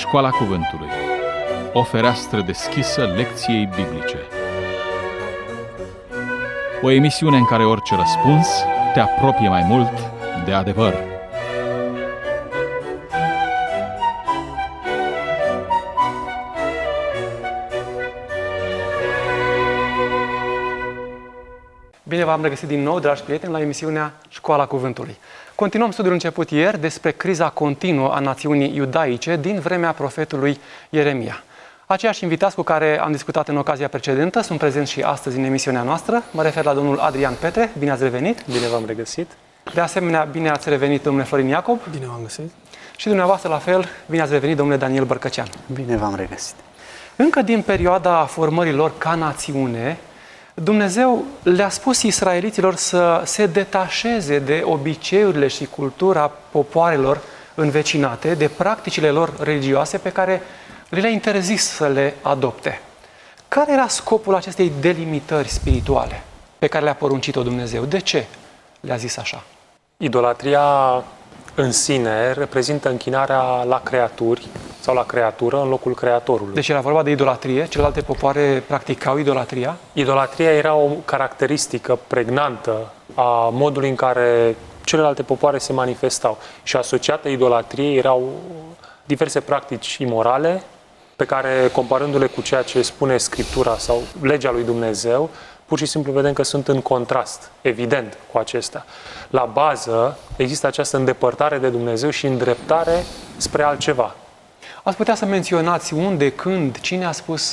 Școala Cuvântului. O fereastră deschisă lecției biblice. O emisiune în care orice răspuns te apropie mai mult de adevăr. Bine v-am regăsit din nou, dragi prieteni, la emisiunea Școala Cuvântului. Continuăm studiul început ieri despre criza continuă a națiunii iudaice din vremea profetului Ieremia. Aceiași invitați cu care am discutat în ocazia precedentă sunt prezenți și astăzi în emisiunea noastră. Mă refer la domnul Adrian Petre. Bine ați revenit! Bine v-am regăsit! De asemenea, bine ați revenit, domnule Florin Iacob. Bine v-am găsit! Și dumneavoastră, la fel, bine ați revenit, domnule Daniel Bărcăcean. Bine v-am regăsit! Încă din perioada formărilor ca națiune, Dumnezeu le-a spus israeliților să se detașeze de obiceiurile și cultura popoarelor învecinate, de practicile lor religioase pe care le-a interzis să le adopte. Care era scopul acestei delimitări spirituale pe care le-a poruncit-o Dumnezeu? De ce le-a zis așa? Idolatria în sine reprezintă închinarea la creaturi sau la creatură în locul creatorului. Deci era vorba de idolatrie? Celelalte popoare practicau idolatria? Idolatria era o caracteristică pregnantă a modului în care celelalte popoare se manifestau. Și asociată idolatriei erau diverse practici imorale pe care, comparându-le cu ceea ce spune Scriptura sau legea lui Dumnezeu, pur și simplu vedem că sunt în contrast, evident, cu acestea. La bază există această îndepărtare de Dumnezeu și îndreptare spre altceva. Ați putea să menționați unde, când, cine a spus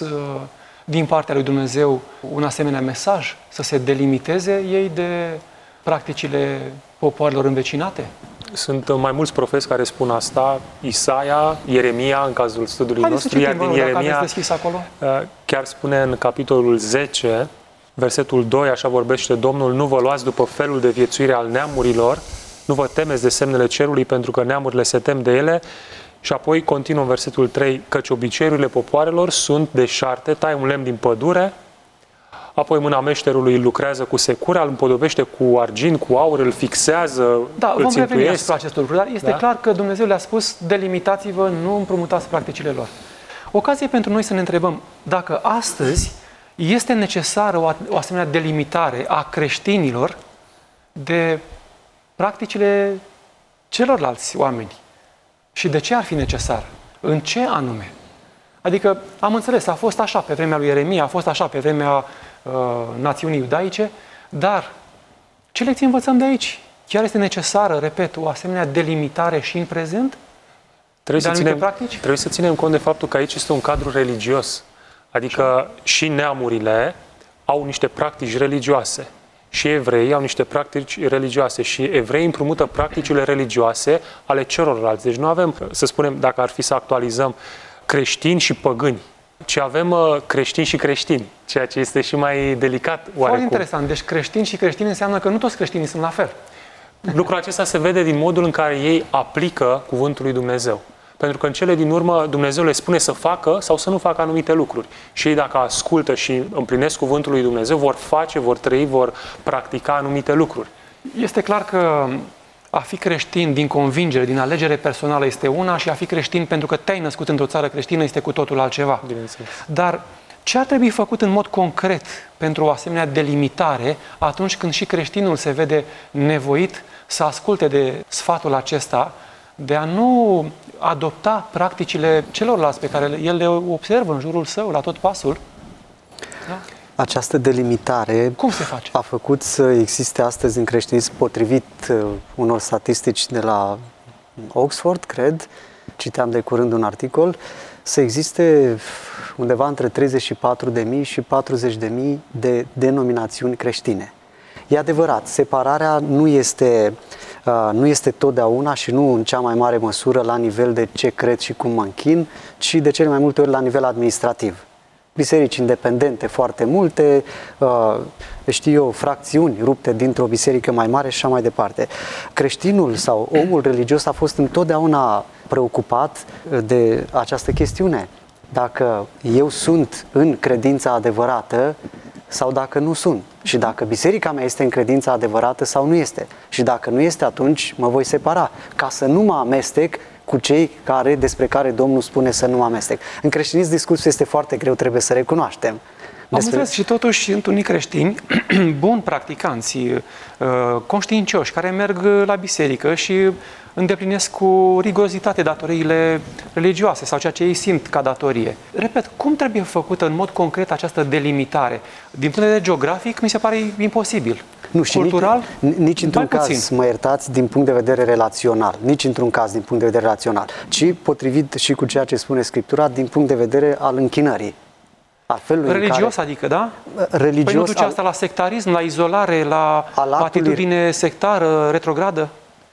din partea lui Dumnezeu un asemenea mesaj? Să se delimiteze ei de practicile popoarelor învecinate? Sunt mai mulți profeți care spun asta, Isaia, Ieremia, în cazul studiului nostru, iar din Ieremia acolo? Chiar spune în capitolul 10, versetul 2, așa vorbește Domnul: nu vă luați după felul de viețuire al neamurilor, nu vă temeți de semnele cerului, pentru că neamurile se tem de ele. Și apoi continuă în versetul 3, căci obiceiurile popoarelor sunt deșarte, tai un lemn din pădure, apoi mâna meșterului îl lucrează cu secura, îl împodobește cu argint, cu aur, îl fixează, da, îl vom reveni țintuiesc. asupra acestor lucruri, dar este clar că Dumnezeu le-a spus: delimitați-vă, nu împrumutați practicile lor. Ocazie pentru noi să ne întrebăm dacă astăzi este necesară o asemenea delimitare a creștinilor de practicile celorlalți oameni. Și de ce ar fi necesar? În ce anume? Adică, am înțeles, a fost așa pe vremea lui Ieremia, a fost așa pe vremea națiunii iudaice, dar ce lecții învățăm de aici? Chiar este necesară, repet, o asemenea delimitare și în prezent? Trebuie să ținem cont de faptul că aici este un cadru religios. Adică și neamurile au niște practici religioase. Și evreii au niște practici religioase și evreii împrumută practicile religioase ale celorlalți. Deci nu avem, să spunem, dacă ar fi să actualizăm, creștini și păgâni, ci avem creștini și creștini, ceea ce este și mai delicat oarecum. Foarte interesant. Deci creștini și creștini înseamnă că nu toți creștinii sunt la fel. Lucrul acesta se vede din modul în care ei aplică cuvântul lui Dumnezeu. Pentru că în cele din urmă Dumnezeu le spune să facă sau să nu facă anumite lucruri. Și ei, dacă ascultă și împlinesc cuvântul lui Dumnezeu, vor face, vor trăi, vor practica anumite lucruri. Este clar că a fi creștin din convingere, din alegere personală este una, și a fi creștin pentru că te-ai născut într-o țară creștină este cu totul altceva. Bineînțeles. Dar ce ar trebui făcut în mod concret pentru o asemenea delimitare atunci când și creștinul se vede nevoit să asculte de sfatul acesta, de a nu adopta practicile celorlalți pe care el le observă în jurul său, la tot pasul? Da? Această delimitare cum se face? A făcut să existe astăzi în creștinism, potrivit unor statistici de la Oxford, cred, citeam de curând un articol, să existe undeva între 34.000 și 40.000 de denominațiuni creștine. E adevărat, separarea nu este totdeauna și nu în cea mai mare măsură la nivel de ce cred și cum mă închin, ci de cele mai multe ori la nivel administrativ. Biserici independente foarte multe, fracțiuni rupte dintr-o biserică mai mare și așa mai departe. Creștinul sau omul religios a fost întotdeauna preocupat de această chestiune. Dacă eu sunt în credința adevărată, sau dacă nu sunt. Și dacă biserica mea este în credința adevărată sau nu este. Și dacă nu este, atunci mă voi separa, ca să nu mă amestec cu cei despre care Domnul spune să nu mă amestec. În creștinism discursul este foarte greu, trebuie să recunoaștem. Am înțeles, și totuși sunt unii creștini buni practicanți, conștiincioși, care merg la biserică și îndeplinesc cu rigurozitate datoriile religioase sau ceea ce ei simt ca datorie. Repet, cum trebuie făcută în mod concret această delimitare? Din punct de vedere geografic, mi se pare imposibil. Nu, și cultural, nici într-un caz, mă iertați, din punct de vedere relațional. Nici într-un caz din punct de vedere relațional, ci potrivit și cu ceea ce spune Scriptura din punct de vedere al închinării. Religios, adică, da? Religios. Păi nu duce asta la sectarism, la izolare, la atitudine sectară, retrogradă?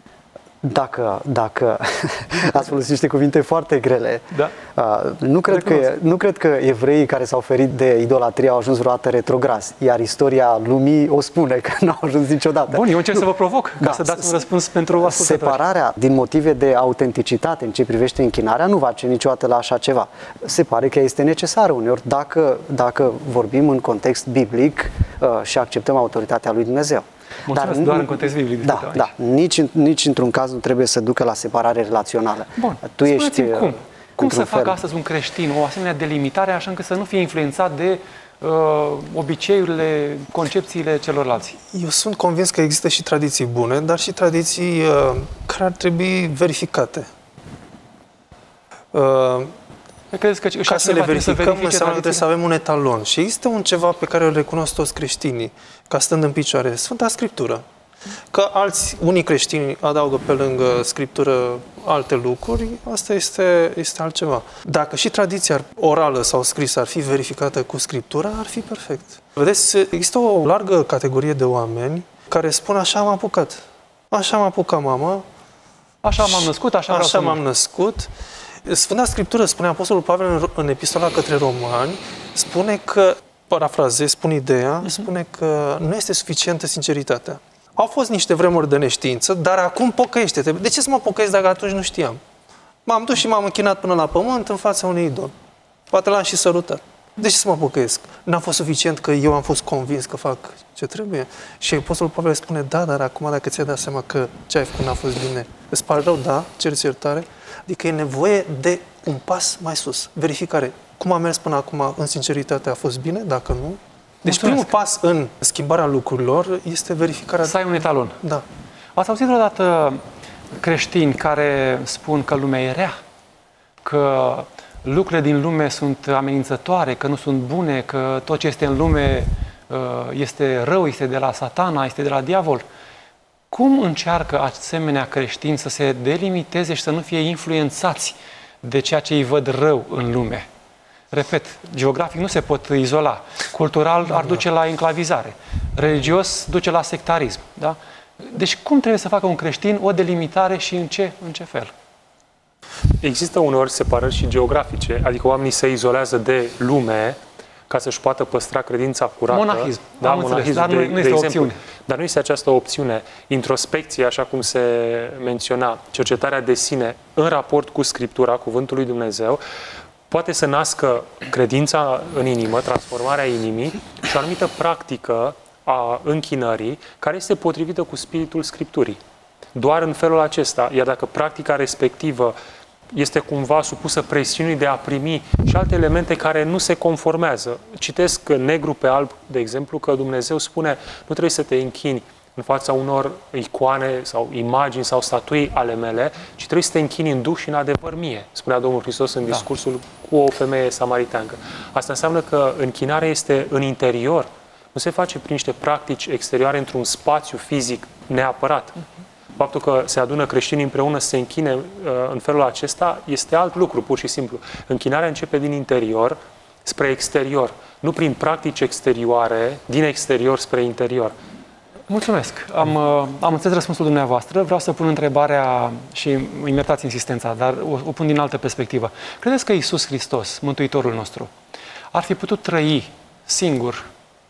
Dacă ați folosit niște cuvinte foarte grele, da. Nu cred că evreii care s-au ferit de idolatrie au ajuns vreodată retrograzi, iar istoria lumii o spune că nu au ajuns niciodată. Bun, eu încerc să vă provoc, ca să dați un răspuns pentru ascultători. Separarea din motive de autenticitate în ce privește închinarea nu va duce niciodată la așa ceva. Se pare că este necesară uneori dacă vorbim în context biblic și acceptăm autoritatea lui Dumnezeu. Mulțumesc, doar în context biblic. Da, nici într-un caz nu trebuie să ducă la separare relațională. Bun, cum să facă astăzi un creștin o asemenea delimitare așa încât să nu fie influențat de obiceiurile, concepțiile celorlalți? Eu sunt convins că există și tradiții bune, dar și tradiții care ar trebui verificate. Ca să le verificăm, înseamnă că trebuie să avem un etalon. Și există un ceva pe care îl recunosc toți creștinii, ca stând în picioare, Sfânta Scriptură. Că unii creștini adaugă pe lângă Scriptură alte lucruri, asta este altceva. Dacă și tradiția orală sau scrisă ar fi verificată cu Scriptura, ar fi perfect. Vedeți, există o largă categorie de oameni care spun așa am apucat. Așa am apucat, mamă. Așa m-am născut, așa m-am născut. Sfânta Scriptură, spune Apostolul Pavel în epistola către Romani, spune că, parafrazez, spune ideea, spune că nu este suficientă sinceritatea. Au fost niște vremuri de neștiință, dar acum pocăiește-te. De ce să mă pocăiesc dacă atunci nu știam? M-am dus și m-am închinat până la pământ în fața unui idol. Poate l-am și sărutat. De ce să mă pocăiesc? N-a fost suficient că eu am fost convins că fac ce trebuie? Și Apostolul Pavel spune, da, dar acum dacă ți-ai dat seama că ce ai făcut n-a fost bine, îți pare rău, da, ceri iertare? Adică e nevoie de un pas mai sus. Verificare. Cum am mers până acum în sinceritate a fost bine? Dacă nu? Deci primul pas în schimbarea lucrurilor este verificarea... Să ai un etalon. Da. Ați auzit vreodată creștini care spun că lumea e rea? Că lucrurile din lume sunt amenințătoare, că nu sunt bune, că tot ce este în lume este rău, este de la Satana, este de la diavol? Cum încearcă asemenea creștini să se delimiteze și să nu fie influențați de ceea ce îi văd rău în lume? Repet, geografic nu se pot izola. Cultural ar duce la enclavizare. Religios duce la sectarism. Da? Deci cum trebuie să facă un creștin o delimitare și în ce fel? Există uneori separări și geografice, adică oamenii se izolează de lume ca să-și poată păstra credința curată. Monahism. Da, am înțeles, dar nu este o opțiune. Dar nu este această opțiune. Introspecție, așa cum se menționa, cercetarea de sine în raport cu Scriptura, Cuvântul lui Dumnezeu, poate să nască credința în inimă, transformarea inimii și o anumită practică a închinării care este potrivită cu spiritul Scripturii. Doar în felul acesta, iar dacă practica respectivă este cumva supusă presiunii de a primi și alte elemente care nu se conformează. Citesc negru pe alb, de exemplu, că Dumnezeu spune nu trebuie să te închini în fața unor icoane sau imagini sau statui ale mele, ci trebuie să te închini în duh și în adevăr mie, spunea Domnul Hristos în discursul cu o femeie samariteancă. Asta înseamnă că închinarea este în interior, nu se face prin niște practici exterioare într-un spațiu fizic neapărat. Faptul că se adună creștinii împreună să se închine în felul acesta este alt lucru, pur și simplu. Închinarea începe din interior spre exterior, nu prin practici exterioare, din exterior spre interior. Mulțumesc. Am înțeles răspunsul dumneavoastră. Vreau să pun întrebarea și îmi iertați insistența, dar o pun din altă perspectivă. Credeți că Iisus Hristos, Mântuitorul nostru, ar fi putut trăi singur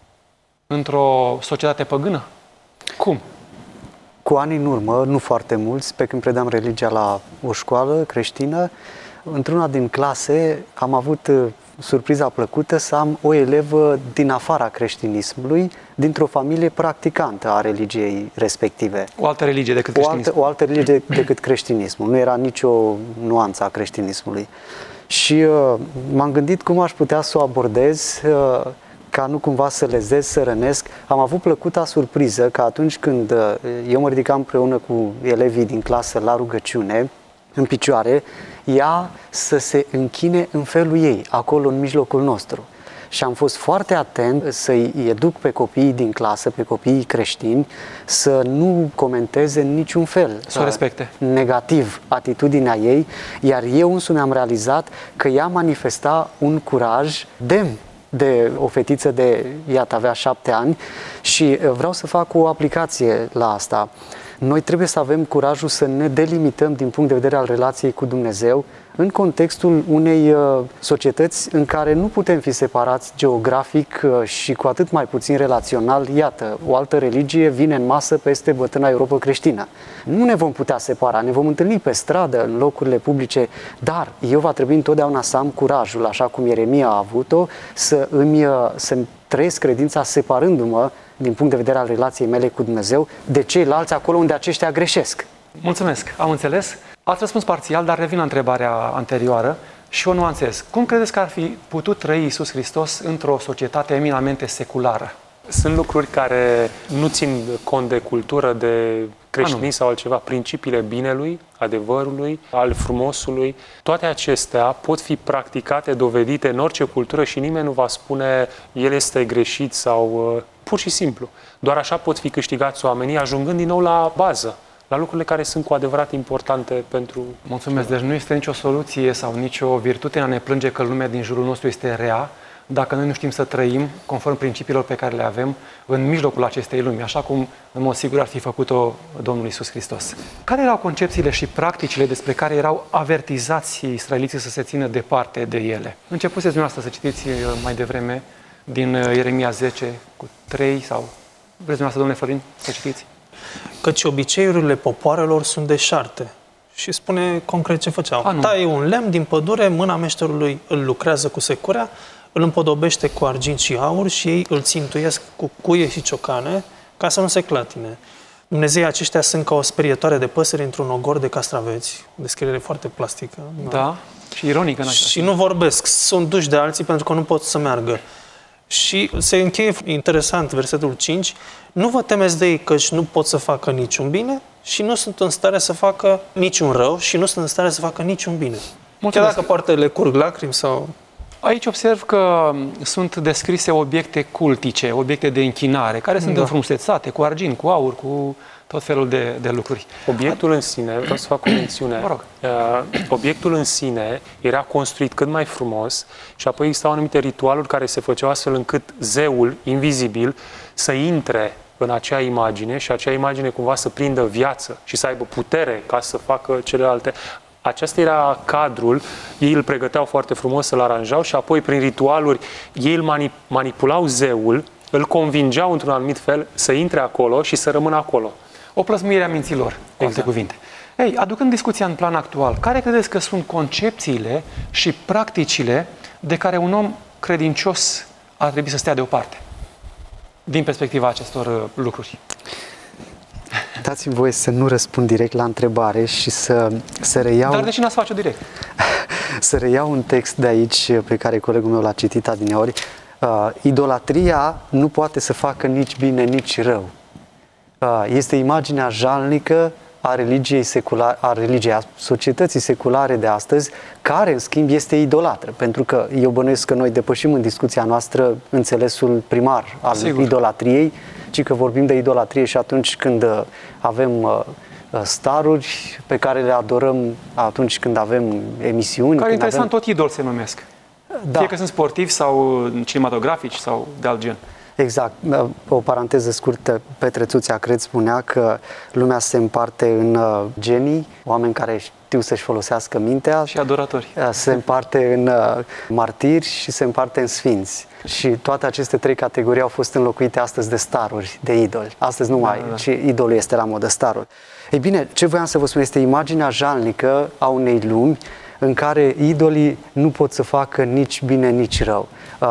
într-o societate păgână? Cum? Cu ani în urmă, nu foarte mulți, pe când predam religia la o școală creștină, într-una din clase am avut surpriza plăcută să am o elevă din afara creștinismului, dintr-o familie practicantă a religiei respective. O altă religie decât creștinismul. O altă religie decât creștinismul. Nu era nicio nuanță a creștinismului. Și m-am gândit cum aș putea să o abordez ca nu cumva să lezez, să rănesc. Am avut plăcuta surpriză că atunci când eu mă ridicam împreună cu elevii din clasă la rugăciune, în picioare, ea să se închine în felul ei, acolo în mijlocul nostru. Și am fost foarte atent să-i educ pe copiii din clasă, pe copiii creștini, să nu comenteze în niciun fel să o respecte negativ atitudinea ei, iar eu însumi am realizat că ea manifesta un curaj demn de o fetiță de, iată, avea 7 ani și vreau să fac o aplicație la asta. Noi trebuie să avem curajul să ne delimităm din punct de vedere al relației cu Dumnezeu în contextul unei societăți în care nu putem fi separați geografic și cu atât mai puțin relațional. Iată, o altă religie vine în masă peste bătrâna Europă creștină. Nu ne vom putea separa, ne vom întâlni pe stradă, în locurile publice, dar eu va trebui întotdeauna să am curajul, așa cum Ieremia a avut-o, să-mi trăiesc credința separându-mă din punct de vedere al relației mele cu Dumnezeu de ceilalți acolo unde aceștia greșesc. Mulțumesc, am înțeles. Ați răspuns parțial, dar revin la întrebarea anterioară și o nuanțez. Cum credeți că ar fi putut trăi Iisus Hristos într-o societate eminamente seculară? Sunt lucruri care nu țin cont de cultură, de creștinism sau altceva. Principiile binelui, adevărului, al frumosului, toate acestea pot fi practicate, dovedite în orice cultură și nimeni nu va spune el este greșit sau pur și simplu. Doar așa pot fi câștigați oamenii, ajungând din nou la bază, la lucrurile care sunt cu adevărat importante pentru... Mulțumesc. Deci nu este nicio soluție sau nicio virtute în a ne plânge că lumea din jurul nostru este rea, dacă noi nu știm să trăim conform principiilor pe care le avem în mijlocul acestei lumi, așa cum în mod sigur ar fi făcut-o Domnul Iisus Hristos. Care erau concepțiile și practicile despre care erau avertizați israeliții să se țină departe de ele? Începuseți dumneavoastră să citiți mai devreme din Ieremia 10 cu 3 sau vreți dumneavoastră, domnule Florin, să citiți? Căci obiceiurile popoarelor sunt deșarte. Și spune concret ce făceau. Taie un lemn din pădure, mâna meșterului îl lucrează cu securea, îl împodobește cu argint și aur și ei îl țintuiesc cu cuie și ciocane ca să nu se clatine. Dumnezeii aceștia sunt ca o sperietoare de păsări într-un ogor de castraveți. O descriere foarte plastică. Da, și ironică în același. Și nu vorbesc, sunt duși de alții pentru că nu pot să meargă. Și se încheie interesant versetul 5. Nu vă temeți de ei căci nu pot să facă niciun bine și nu sunt în stare să facă niciun rău și nu sunt în stare să facă niciun bine. Chiar dacă poate le curg lacrimi sau... Aici observ că sunt descrise obiecte cultice, obiecte de închinare, care sunt înfrumusețate cu argint, cu aur, cu tot felul de lucruri. Obiectul în sine, vreau să fac o mențiune, Mă rog. Obiectul în sine era construit cât mai frumos și apoi existau anumite ritualuri care se făceau astfel încât zeul invizibil să intre în acea imagine și acea imagine cumva să prindă viață și să aibă putere ca să facă celelalte. Acesta era cadrul, ei îl pregăteau foarte frumos, să-l aranjau și apoi prin ritualuri ei îl manipulau zeul, îl convingeau într-un anumit fel să intre acolo și să rămână acolo. O plăsmuire a minților, cu alte cuvinte. Ei, aducând discuția în plan actual, care credeți că sunt concepțiile și practicile de care un om credincios ar trebui să stea deoparte, din perspectiva acestor lucruri? Dați-mi voie să nu răspund direct la întrebare și să reiau... Dar de ce n-ați face-o direct? Să reiau un text de aici pe care colegul meu l-a citit adineori. Idolatria nu poate să facă nici bine, nici rău. Este imaginea jalnică a religiei seculare, a societății seculare de astăzi, care, în schimb, este idolatră. Pentru că eu bănuiesc că noi depășim în discuția noastră înțelesul primar al idolatriei, ci că vorbim de idolatrie și atunci când avem staruri pe care le adorăm, atunci când avem emisiuni. Care interesant, tot idol se numesc. Da. Fie că sunt sportivi sau cinematografici sau de alt gen. Exact. O paranteză scurtă, Petre Țuțea, cred, spunea că lumea se împarte în genii, oameni care știu să-și folosească mintea. Și adoratori. Se împarte în martiri și se împarte în sfinți. Și toate aceste 3 categorii au fost înlocuite astăzi de staruri, de idoli. Astăzi nu mai, ci idolul este la modă, starul. Ei bine, ce voiam să vă spun este imaginea jalnică a unei lumi în care idolii nu pot să facă nici bine, nici rău.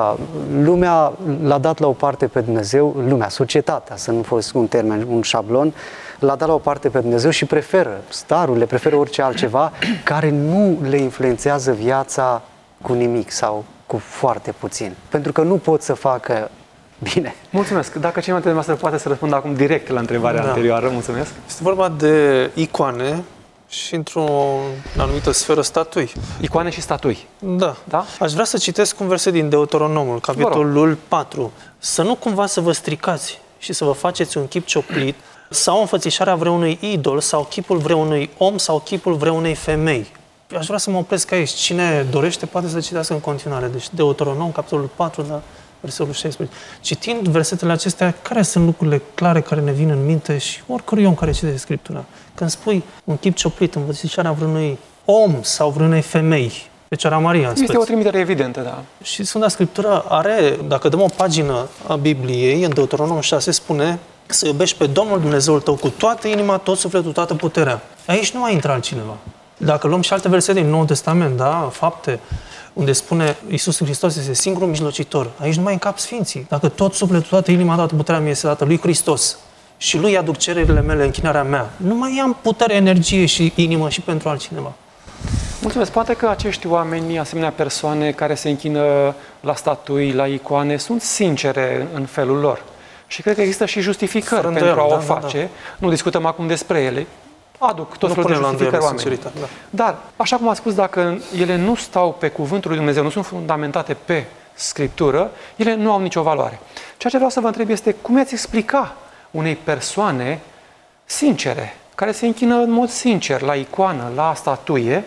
Lumea l-a dat la o parte pe Dumnezeu, lumea, societatea, să nu folosesc un termen, un șablon, l-a dat la o parte pe Dumnezeu și preferă starurile, preferă orice altceva care nu le influențează viața cu nimic sau cu foarte puțin. Pentru că nu pot să facă bine. Mulțumesc. Dacă cineva dintre noastre poate să răspundă acum direct la întrebarea anterioară, mulțumesc. Este vorba de icoane și într-o anumită sferă statui. Icoane și statui. Da. Da? Aș vrea să citesc un verset din Deuteronomul, capitolul 4. Să nu cumva să vă stricați și să vă faceți un chip cioplit sau înfățișarea vreunui idol sau chipul vreunui om sau chipul vreunei femei. Aș vrea să mă opresc aici. Cine dorește poate să citească în continuare. Deci Deuteronom, capitolul 4, da, versetul 16. Citind versetele acestea, care sunt lucrurile clare care ne vin în minte și oricărui om care citește Scriptura? Când spui un chip cioplit, învățișarea vreunui om sau vreunei femei, Fecioara Maria, este o trimitere evidentă, da. Și Sfânta Scriptură are, dacă dăm o pagină a Bibliei, în Deuteronom 6 spune să iubești pe Domnul Dumnezeul tău cu toată inima, tot sufletul, toată puterea. Aici nu mai intră altcineva. Dacă luăm și alte versete din Noul Testament, da, Fapte, unde spune Iisus Hristos este singurul mijlocitor, aici nu mai încap sfinții. Dacă tot sufletul, toată inima, toată puterea mea este dată lui Hristos și lui aduc cererile mele, închinarea mea, nu mai am putere, energie și inimă și pentru altcineva. Mulțumesc. Poate că acești oameni, asemenea persoane care se închină la statui, la icoane, sunt sincere în felul lor. Și cred că există și justificări pentru a o face. Da. Nu discutăm acum despre ele. Aduc tot felul de justificări oameni. Da. Dar, așa cum a spus, dacă ele nu stau pe cuvântul lui Dumnezeu, nu sunt fundamentate pe Scriptură, ele nu au nicio valoare. Ceea ce vreau să vă întreb este cum i-ați explica unei persoane sincere, care se închină în mod sincer la icoană, la statuie,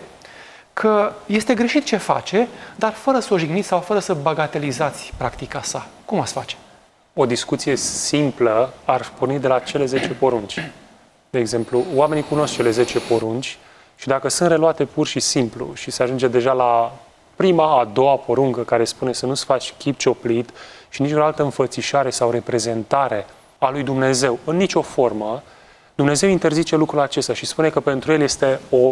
că este greșit ce face, dar fără să o jigniți sau fără să bagatelizați practica sa. Cum ați face? O discuție simplă ar porni de la cele 10 porunci. De exemplu, oamenii cunosc cele 10 porunci și dacă sunt reluate pur și simplu și se ajunge deja la prima, a doua poruncă care spune să nu-ți faci chip cioplit și nici o altă înfățișare sau reprezentare a lui Dumnezeu în nicio formă, Dumnezeu interzice lucrul acesta și spune că pentru el este o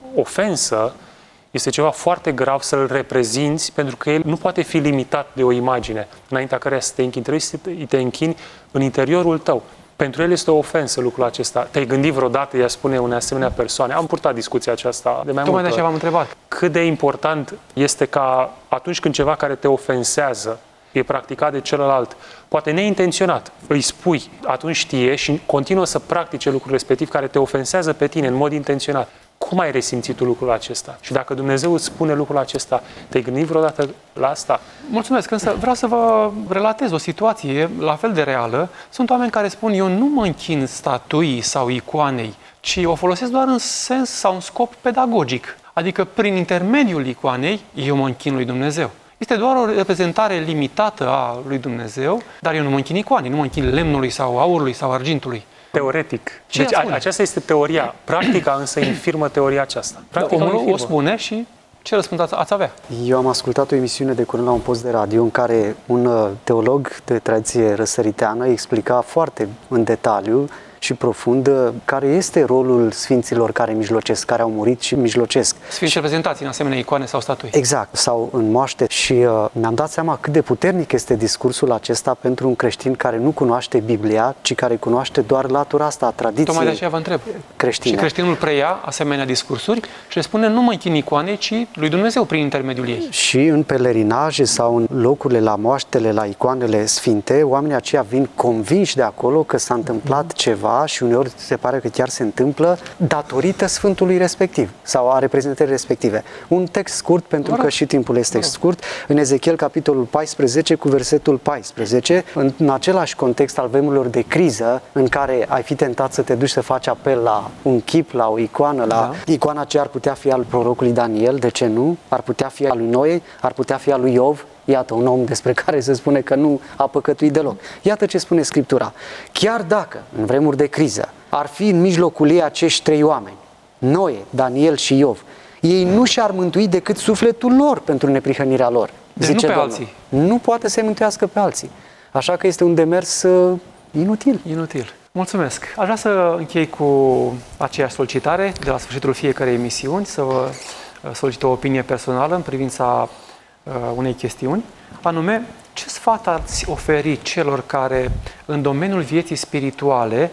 ofensă, este ceva foarte grav să-l reprezinți, pentru că el nu poate fi limitat de o imagine înaintea căreia să te închini. Trebuie să te închini în interiorul tău. Pentru el este o ofensă lucrul acesta. Te-ai gândit vreodată, ea spune unei asemenea persoane, am purtat discuția aceasta de mai multe ori. Tocmai de aceea v-am întrebat. Cât de important este ca atunci când ceva care te ofensează e practicat de celălalt, poate neintenționat, îi spui, atunci știe și continuă să practice lucrul respectiv care te ofensează pe tine în mod intenționat. Cum ai resimțit tu lucrul acesta? Și dacă Dumnezeu îți spune lucrul acesta, te-ai gândit vreodată la asta? Mulțumesc, însă vreau să vă relatez o situație la fel de reală. Sunt oameni care spun, eu nu mă închin statuii sau icoanei, ci o folosesc doar în sens sau în scop pedagogic. Adică prin intermediul icoanei, eu mă închin lui Dumnezeu. Este doar o reprezentare limitată a lui Dumnezeu, dar eu nu mă închin icoanei, nu mă închin lemnului sau aurului sau argintului. Teoretic. Deci aceasta este teoria. Practica însă infirmă teoria aceasta. Practica omul o spune și ce răspuns ați avea? Eu am ascultat o emisiune de curând la un post de radio în care un teolog de tradiție răsăriteană explica foarte în detaliu și profund care este rolul sfinților care mijlocesc, care au murit și mijlocesc. Sfinți reprezentați în asemenea icoane sau statui. Exact, sau în moaște. Și mi-am dat seama cât de puternic este discursul acesta pentru un creștin care nu cunoaște Biblia, ci care cunoaște doar latura asta a tradiției creștine. Tocmai de aceea vă întreb. Și creștinul preia asemenea discursuri și le spune nu mă închin icoanei, ci lui Dumnezeu prin intermediul ei. Și în pelerinaje sau în locurile la moaștele, la icoanele sfinte, oamenii aceia vin convinși de acolo că s-a întâmplat ceva și uneori se pare că chiar se întâmplă datorită Sfântului respectiv sau a reprezentării respective. Un text scurt, pentru că și timpul este scurt, în Ezechiel, capitolul 14, cu versetul 14, în același context al vremurilor de criză, în care ai fi tentat să te duci să faci apel la un chip, la o icoană, la icoana ce ar putea fi al prorocului Daniel, de ce nu? Ar putea fi al lui Noe, ar putea fi al lui Iov. Iată, un om despre care se spune că nu a păcătuit deloc. Iată ce spune Scriptura. Chiar dacă, în vremuri de criză, ar fi în mijlocul ei acești 3 oameni, Noe, Daniel și Iov, ei nu și-ar mântui decât sufletul lor pentru neprihănirea lor. Deci zice nu pe Domnul. alții. Nu poate să mântuiască pe alții. Așa că este un demers inutil. Inutil. Mulțumesc. Aș vrea să închei cu aceeași solicitare de la sfârșitul fiecarei emisiuni, să vă solicit o opinie personală în privința unei chestiuni, anume, ce sfat ați oferi celor care în domeniul vieții spirituale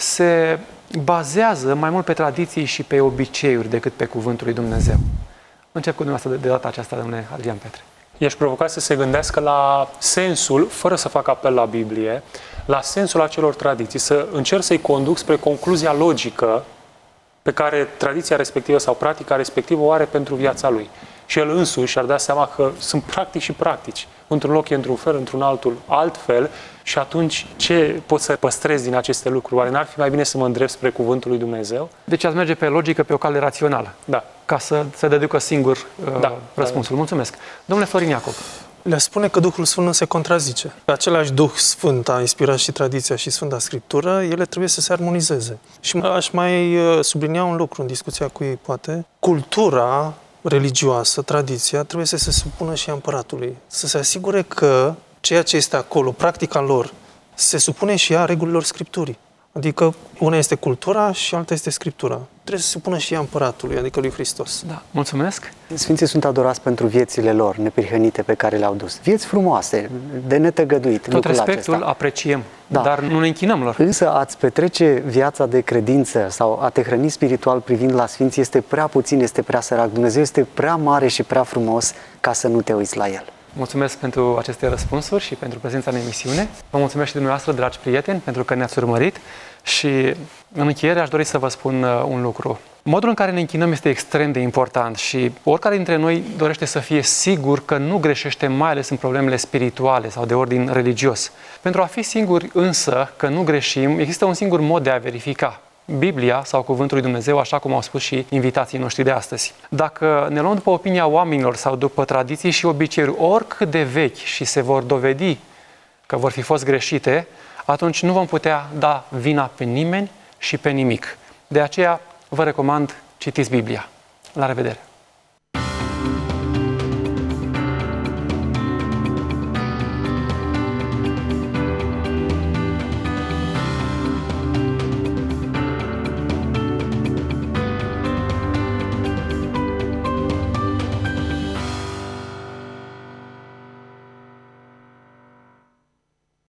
se bazează mai mult pe tradiții și pe obiceiuri decât pe cuvântul lui Dumnezeu? Încep cu dumneavoastră de data aceasta, domnule Adrian Petre. I-aș provoca să se gândească la sensul, fără să facă apel la Biblie, la sensul acelor tradiții, să încerc să-i conduc spre concluzia logică pe care tradiția respectivă sau practica respectivă o are pentru viața lui. Și el însuși ar da seama că sunt practici și practici. Într-un loc e într-un fel, într-un altul altfel, și atunci ce pot să păstrez din aceste lucruri? Oare n-ar fi mai bine să mă îndrept spre cuvântul lui Dumnezeu? Deci ați merge pe logică, pe o cale rațională. Da. Ca să se deducă singur răspunsul. Mulțumesc. Domnule Florin Iacob. Le spune că Duhul Sfânt nu se contrazice. Același Duh Sfânt a inspirat și tradiția și Sfânta Scriptură, ele trebuie să se armonizeze. Și aș mai sublinia un lucru în discuția cu ei, poate. Cultura religioasă, tradiția, trebuie să se supună și împăratului. Să se asigure că ceea ce este acolo, practica lor, se supune și ea regulilor Scripturii. Adică una este cultura și alta este Scriptura. Trebuie să se supună și ea împăratului, adică lui Hristos. Da, mulțumesc. Sfinții sunt adorați pentru viețile lor neprihănite pe care le-au dus. Vieți frumoase, de netăgăduit. Tot respectul acesta apreciem, dar nu ne închinăm lor. Însă a-ți petrece viața de credință sau a te hrăni spiritual privind la Sfinți este prea puțin, este prea sărac. Dumnezeu este prea mare și prea frumos ca să nu te uiți la El. Mulțumesc pentru aceste răspunsuri și pentru prezența în emisiune. Vă mulțumesc și dumneavoastră, dragi prieteni, pentru că ne-ați urmărit și în încheiere aș dori să vă spun un lucru. Modul în care ne închinăm este extrem de important și oricare dintre noi dorește să fie sigur că nu greșește, mai ales în problemele spirituale sau de ordin religios. Pentru a fi siguri însă că nu greșim, există un singur mod de a verifica: Biblia sau Cuvântul lui Dumnezeu, așa cum au spus și invitații noștri de astăzi. Dacă ne luăm după opinia oamenilor sau după tradiții și obiceiuri oricât de vechi și se vor dovedi că vor fi fost greșite, atunci nu vom putea da vina pe nimeni și pe nimic. De aceea vă recomand, citiți Biblia. La revedere!